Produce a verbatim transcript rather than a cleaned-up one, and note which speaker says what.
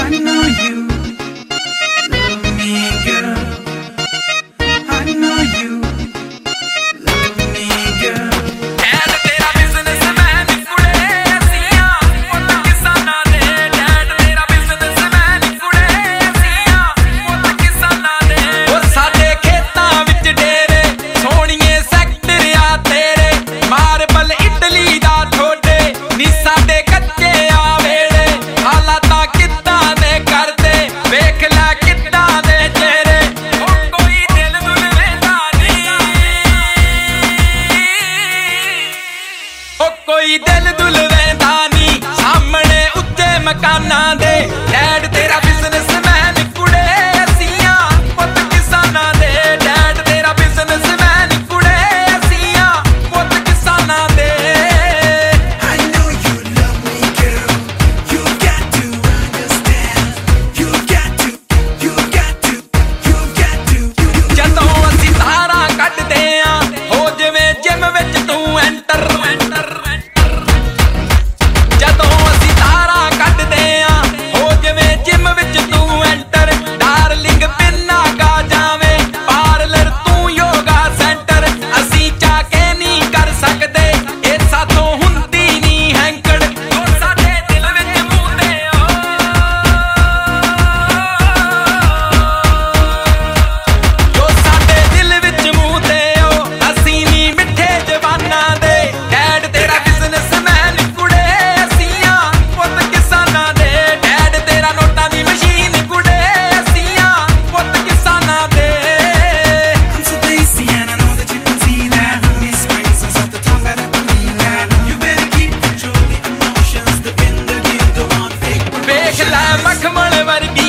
Speaker 1: कोई दिल दुल वेंदा नी सामने उत्ते मकाना दे डैड तेरा बिजनेसमैन कुड़े असियां पुत किसाना दे डैड तेरा बिजनेसमैन कुड़े असियां पुत किसाना दे I know you love me girl you've got to understand you've got to you've got to you've got to ਜਦੋਂ ਅਸੀਂ ਤਾਰਾ ਕੱਢਦੇ ਆਂ ਹੋ ਜਿਵੇਂ ਜਿਮ ਵਿੱਚ ਤੂੰ ਐਂਟਰ मखमल वर्गी